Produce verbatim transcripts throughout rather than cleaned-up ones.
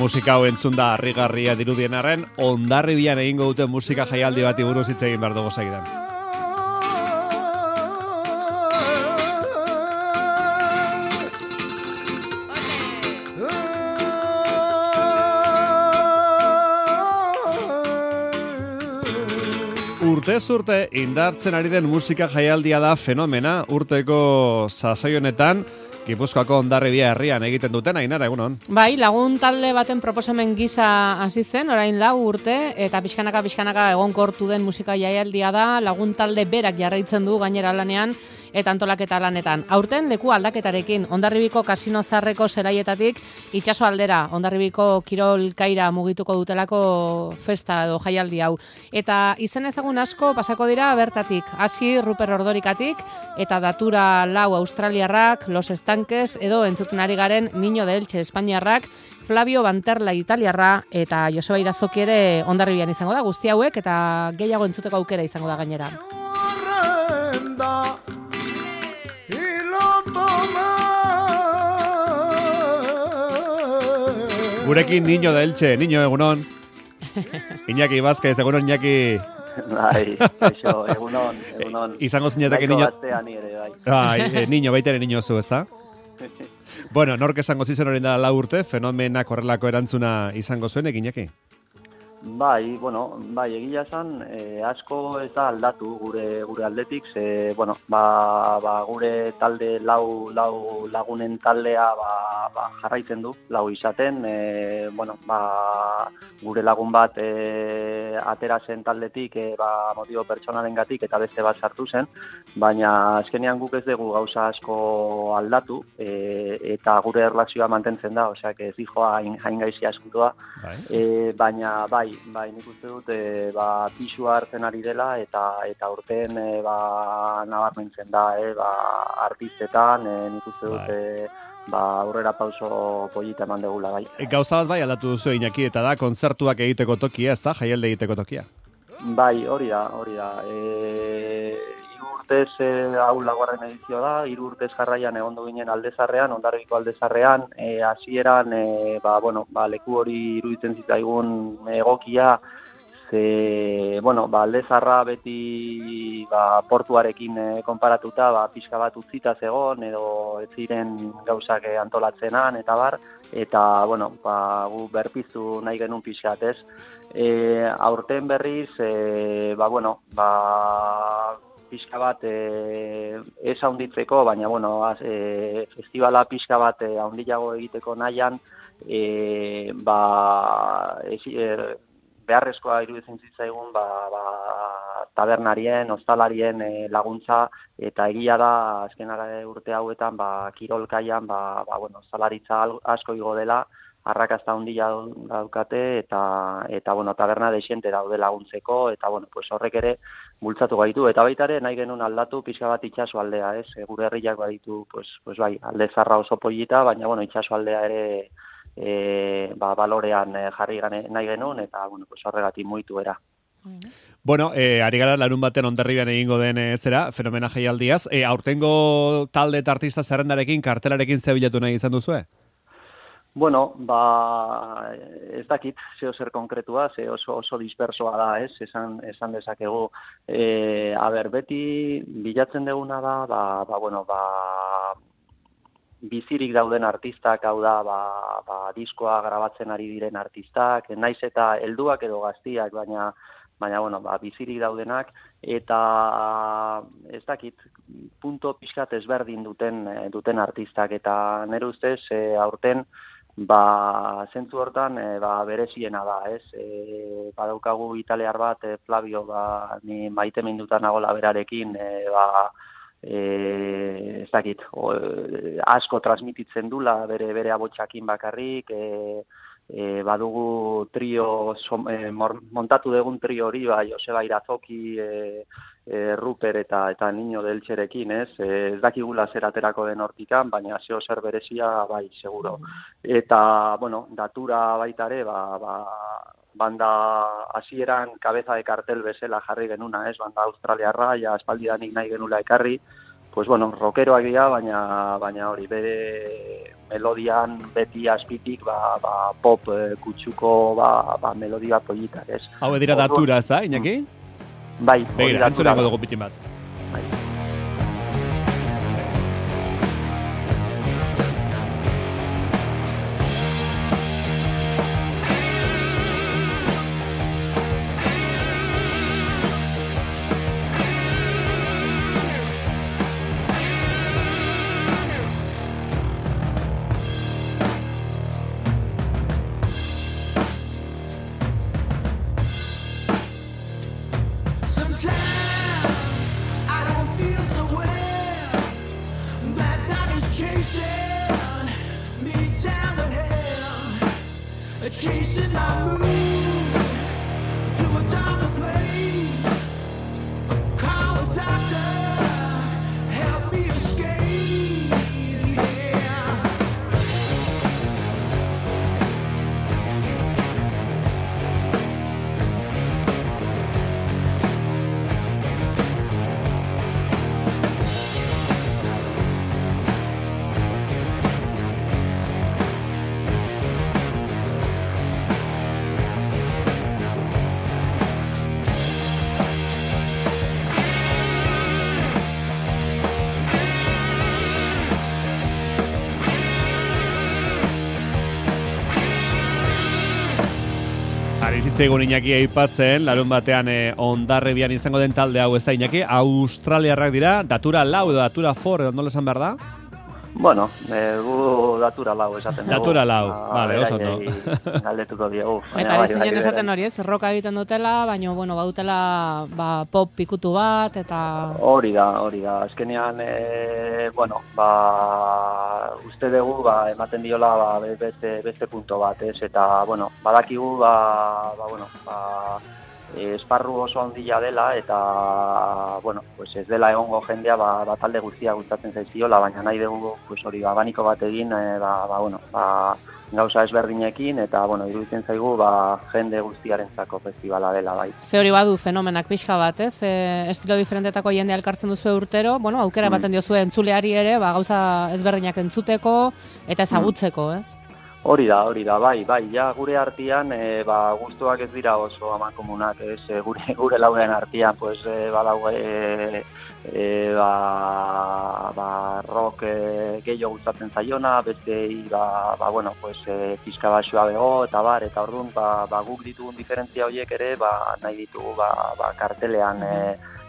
musika hau entzun da harrigarria dirudien arren, Hondarribian egingo dute musika jaialdi bati buruz hitz egin behar dugu segidan. Urtez urte indartzen ari den musika jaialdia da fenomena, urteko sasoi honetan Gipuzkoako Hondarribia herrian egiten duten, Ainara, egunon. Bai, lagun talde baten proposamen gisa hasi zen, orain lau urte, eta pixkanaka pixkanaka egonkortu den musika jaialdia da, lagun talde berak jarraitzen du gainera lanean, eta antolaketa lanetan. Aurten leku aldaketarekin, Hondarribiko kasino zarreko zelaietatik itsaso aldera, Hondarribiko kirol kaira mugituko dutelako festa edo jaialdi hau. Eta izen ezagun asko pasako dira bertatik, hasi Ruper Ordorikatik, eta datura lau australiarrak, Los Estanques, edo entzuten ari garen Niño de Elche Espainiarrak, Flavio Banterla Italiarra, eta Joseba Irazoki ere Hondarribian izango da, guzti hauek, eta gehiago entzuteko aukera izango da gainera. Gurekin Niño de Elche, Niño, egunon. Iñaki Vázquez, egunon, Iñaki. Bai, això, egunon, egunon. Izango zinetake Niño... Nire, bai. Bai, eh, Niño, baita ere Niño zu, ezta? Bueno, nork esango zizen hori da lau urte, fenomenak horrelako erantzuna izango zuen, Iñaki? Bai, bueno, bai, egia esan, eh, asko ez da aldatu gure gure aldetik, ze, bueno, ba, ba, gure talde lau, lau lagunen taldea ba, ba, jarraitzen du, lau izaten, eh, bueno, ba, gure lagun bat eh, atera zen taldetik, eh, ba, motibo pertsonalengatik eta beste bat sartu zen, baina azkenean guk ez dugu gauza asko aldatu, eh, eta gure erlazioa mantentzen da, osea, ez dijoa hain, hain gaizia askuntua, bai. eh, baina, bai, Bai, nik uste dut e, ba, pisua hartzen ari dela eta eta urten e, ba, nabarmentzen da, e, ba, artistetan, e, nik uste dut e, ba, aurrera pauso polita eman degula, bai. Gauza bat bai aldatu duzu, Iñaki, eta da kontzertuak egiteko tokia, ez da, jaialde egiteko tokia? Bai, hori da, hori da. E, hiru urtez e, hau laugarren edizio da, hiru urtez jarraian egondu ginen Aldezarrean, Hondarribiko Aldezarrean, e, hasieran e, ba, bueno, ba, leku hori iruditzen zitzaigun egokia, ze, bueno, ba, Aldezarra beti ba, portuarekin e, konparatuta, ba, pixka bat utzita zegon, edo ez ziren gauzak e, antolatzenan, eta bar, eta, bueno, ba, gu berpiztu nahi genuen pixkat, ez? E, aurten berriz, e, ba, bueno, ba, pixka bat e, ez haunditzeko, baina, bueno, az, e, festivala pixka bat e, haundiago egiteko nahian, e, ba, ez, e, beharrezkoa iruditzen zitzaigun ba, ba, tabernarien, ostalarien e, laguntza, eta egia da azken urte hauetan ba, kirolkaian ba, ba, bueno, ostalaritza asko igo dela, arrakasta handia daukate eta eta bueno, taberna desiente daude laguntzeko eta bueno, pues horrek ere bultzatu gaitu eta baita ere nahi genuen aldatu pixka bat itsaso aldea, ez? Gure herriak baditu pues pues bai, Aldezarra oso polita, baina bueno, itsaso aldea ere e, ba, balorean jarri gane, nahi genuen eta bueno, pues horregatik muitu era. Bueno, eh, ari gara larun baten Hondarribian egingo den e, zera, fenomena jaialdiaz. E, aurtengo talde eta artista zerrendarekin, kartelarekin zebilatu nahi izan duzue? Bueno, ba, ez dakit zeo zer konkretua, ze oso, oso dispersoa da, ez, esan, esan dezakegu. E, a ber, beti bilatzen deguna da, ba, ba, bueno, ba, bizirik dauden artistak, hau da, ba, ba, diskoa grabatzen ari diren artistak, naiz eta helduak edo gaztiak, baina, baina, bueno, ba, bizirik daudenak, eta ez dakit, punto pixkat ezberdin duten, duten artistak, eta nire ustez, e, aurten, ba, zentzu hortan e, ba, bereziena da, ez? E, badaukagu italiar bat, e, Flavio, ba, ni maite mindutan nagola berarekin, e, ba, e, ez dakit, o, e, asko transmititzen dula, bere, bere abotxakin bakarrik, e, e, badugu trio, som, e, mor, montatu dugun trio hori, ba, Joseba Irazoki, e, e, Ruper eta eta Niño de Elcherekin, ez? E, ez dakigula zer aterako den hortikan, baina zeo zer berezia, bai, seguro. Eta, bueno, datura baita ere, ba, ba, banda hasieran kabeza de kartel bezala jarri genuna, ez? Banda australiarra, ja espaldidanik nahi genula ekarri, pues bueno, rockeroak dira, baina baina hori bere melodian beti azpitik ba, ba, pop e, kutsuko ba, ba, melodia politak, ez? Hau dira datura, ez da, Iñaki? Bai, hori Begira, datura. entzunako dugu pitin bat. Bai. Chasing my mood to a darker place. Call a doctor, help me escape. Yeah. Zitzaigun Iñaki aipatzen, larun batean eh, Hondarribian izango den talde hau, ez da Iñaki? Australiarrak dira, datura lau edo datura for, edo nola esan behar da? Bueno, e, gu datura lau esaten dugu. Datura lau, vale, oso no. Galdetuko diogu. Eta ari zinen esaten hori, ez? Roka egiten dutela, baina, bueno, badutela ba, pop pikutu bat, eta... Hori da, hori da. Azkenean, e, bueno, ba, uste dugu, ba, ematen diola ba, beste, beste punto bat, ez? Eta, bueno, badakigu, ba, ba bueno, ba... esparru oso handia dela eta bueno, pues ez dela egongo jendea ba, ba talde guztia gustatzen zaiziola, baina nahi dugu pues hori abaniko bat egin e, ba, ba, bueno, ba, gauza ezberdinekin eta bueno, iruditzen zaigu ba, jende guztiarentzako festivala dela bai. Ze hori badu fenomenak pixka bat, ez? E, estilo diferentetako jendea elkartzen duzu urtero, bueno, aukera ematen diozue entzuleari ere, ba, gauza ezberdinak entzuteko eta ezagutzeko, ez? Hori da, hori da, bai, bai, ja gure artean e, ba, gustuak ez dira oso amankomunak, ez, e, gure, gure lauren artean, pues, e, badau, e, e, ba, ba, rock e, gehiago gustatzen zaiona, beste, ba, ba, bueno, pues, e, pizka basua bego, eta bar, eta orduan, ba, ba, guk ditugun diferentzia horiek ere, ba, nahi ditugu, ba, ba, kartelean, e,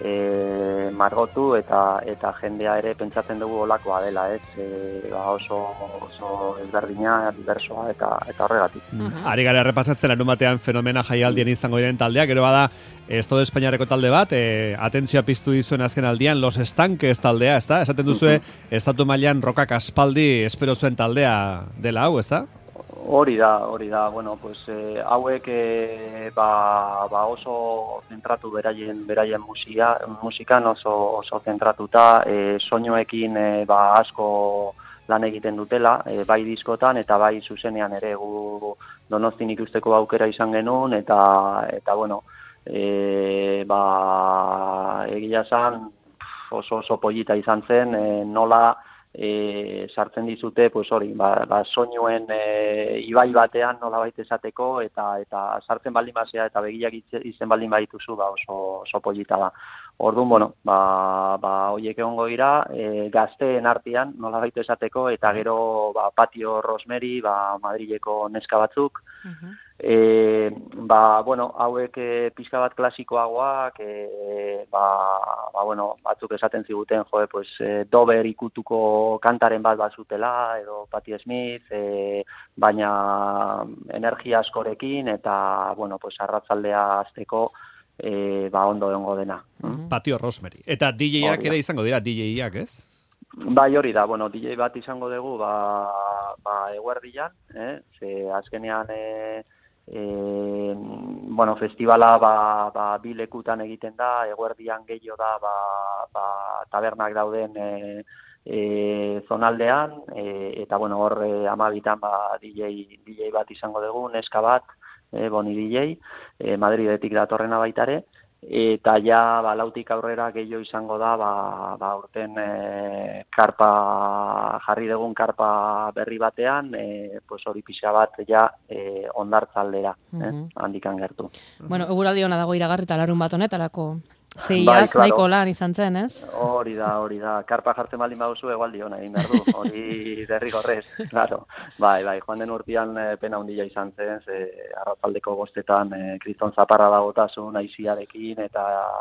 E, margotu eta eta jendea ere pentsatzen dugu olakoa dela, ez? E, ba oso oso ezberdina, diversoa eta eta horregatik. Mm. Ari gara errepasatzen larun batean fenomena jaialdien izango diren taldeak, gero bada Estado Espainiarreko talde bat, e, atentzioa piztu dizuen azken aldian Los Estanques taldea, ezta? Esaten duzue estatu mailan rokak aspaldi espero zuen taldea dela hau, ezta? Hori da, hori da, bueno, pues eh, hauek eh, ba, ba oso zentratu beraien beraien musika, musikan oso oso zentratuta, eh, soinuekin eh, ba asko lan egiten dutela, eh, bai diskotan eta bai zuzenean ere gu Donostin ikusteko aukera izan genuen eta eta bueno, eh, ba egia esan oso oso polita izan zen, eh, nola E, sartzen dizute, pues hori, ba, ba soinuen e, ibai batean nolabait esateko eta eta sartzen baldin basea eta begiak izen baldin badituzu, ba oso oso polita da. Orduan, bueno, ba ba hoiek egongo dira, e, gazteen artean nolabait esateko eta gero ba Patio Rosemary, ba Madrileko neska batzuk. Uh-huh. E, ba, bueno, hauek e, pixka bat klasikoagoak, e, ba, ba, bueno, batzuk esaten ziguten, joe, pues, e, Dover ikutuko kantaren bat bazutela, edo Patti Smith, e, baina energia askorekin, eta, bueno, pues, arratzaldea azteko, e, ba, ondo egongo dena. Mm-hmm. Patio Rosemary. Eta D J-ak ere izango dira, D J-ak, ez? Bai, hori da, bueno, D J bat izango dugu, ba, ba eguerdian, eh? Ze azkenean, e, E, bueno, festivala ba, ba, bi lekutan egiten da, eguerdian gehiago da ba, ba, tabernak dauden e, e, zonaldean, e, eta bueno, hor e, amabitan ba, D J, D J bat izango dugu, neska bat, e, Boni D J, e, Madridetik datorrena baitare, eta ja ba, lautik aurrera gehiago izango da, ba, ba urten e, karpa, jarri dugun karpa berri batean, e, pues hori pixa bat ja e, ondartzaldera, uh -huh. eh, handikan gertu. Bueno, eguraldi ona dago iragarri eta larun bat honetarako. Zeiaz, bai, nahiko lan izan zen, ez? Hori da, hori da. Karpa jartzen baldin baduzu egualdi hona egin behar du. Hori derrigorrez, claro. Bai, bai, joan den urtean e, pena handia izan zen, ze arratzaldeko bostetan e, kriston zaparra dagotasun aiziarekin eta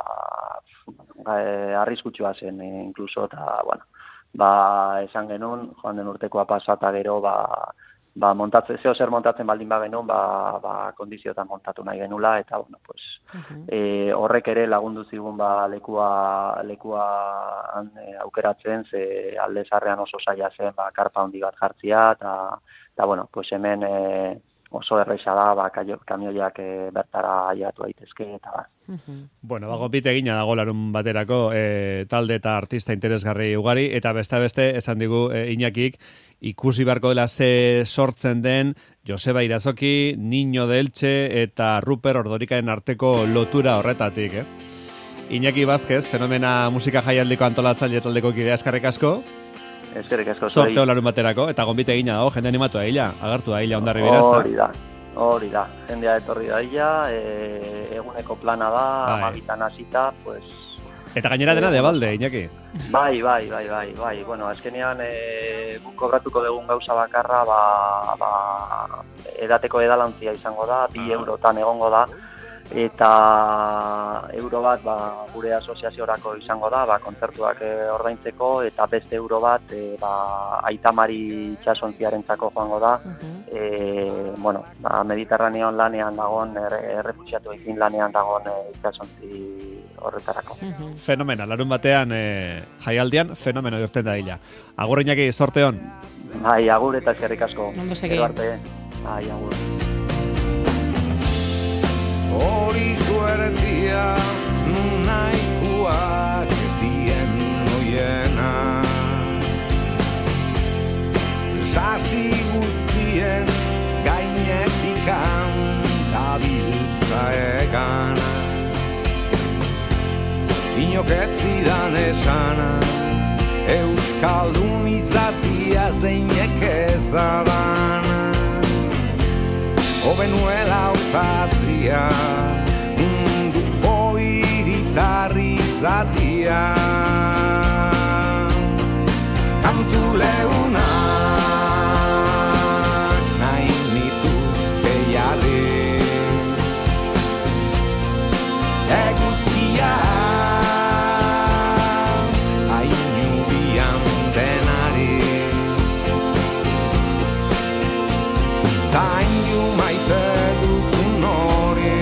e, arriskutsua zen e, inkluso, eta, bueno, ba, esan genuen, joan den urtekoa pasata gero, ba, ba montatzen, zeo zer montatzen baldin ba genuen, ba, ba kondiziotan montatu nahi genula, eta, bueno, pues, uh-huh. e, horrek ere lagundu zigun, ba, lekua, lekua e, aukeratzen, ze alde zarrean oso zaila zen, ba, karpa handi bat jartzia, eta, eta, bueno, pues hemen e, oso erresa da, ba, kamioiak e, bertara aiatu daitezke, eta, ba. Uh-huh. Bueno, ba, gonbite egina dago larun baterako e, talde eta artista interesgarri ugari, eta beste beste esan digu e, Iñakik, ikusi beharko dela ze sortzen den Joseba Irazoki, Niño de Elche eta Ruper Ordorikaren arteko lotura horretatik, eh? Iñaki Vázquez, Fenomena musika jaialdiko antolatzaile taldeko kidea, eskerrik asko. Eskerrik asko. Sorteo larun baterako, eta gonbite egina dago, jende animatu da hila, agartu da hila ondarri birazta. Hori da. Hori da, jendea etorri da hila, e, eguneko plana da, amabitan hasita, pues... Eta gainera dena de balde, Iñaki. Bai, bai, bai, bai, bai. Bueno, azkenean e, guk kobratuko dugun gauza bakarra, ba, ba, edateko edalantzia izango da, bi eurotan egongo da, eta euro bat ba, gure asoziaziorako izango da, ba, kontzertuak e, ordaintzeko, eta beste euro bat e, ba, Aitamari itxasontziarentzako joango da. Uh-huh. e, bueno, ba, Mediterranean lanean dagoen, errefuxiatu ekin lanean dagoen e, itxasontzi horretarako. Uh-huh. Fenomena, larun batean e, jaialdian, fenomeno jorten da dila. Agur Iñaki, sorteon. Bai, agur eta eskerrik asko. Ondo segi. Bai, agur. Hori suertia nahikoak dien noiena, sasi guztien gainetikan dabiltza egan, inoketzidan esana euskaldun izatia zeinek ezadan, Obenuela utatzia, munduko hiritarri zatia. Kantu leunak nahi nituzke jarri, eguzkia hainu bian denari. Zain maite duzun hori,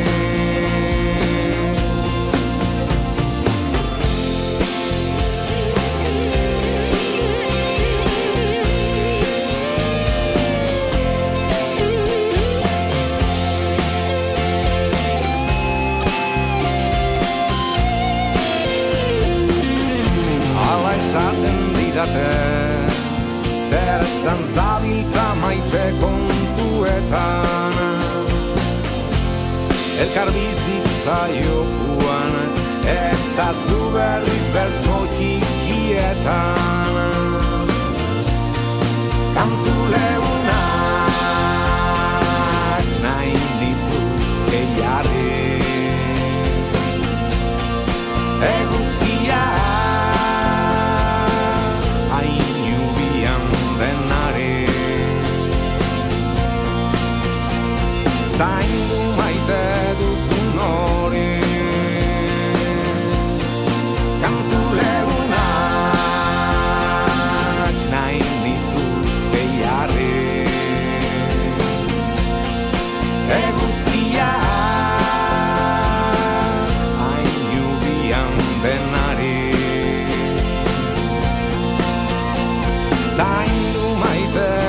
ala esaten didate, zertan zabiltza maite kontuetan, elkar bizitza jokuan, eta zu berriz bertso txikietan. Kantu leunak nahi nituzke jarri, eguzia hainu bian denari. Zaindu maite duzun hori, kantu leunak nahi nituzke jarri, eguzkia hainu bian denari. Zaindu maite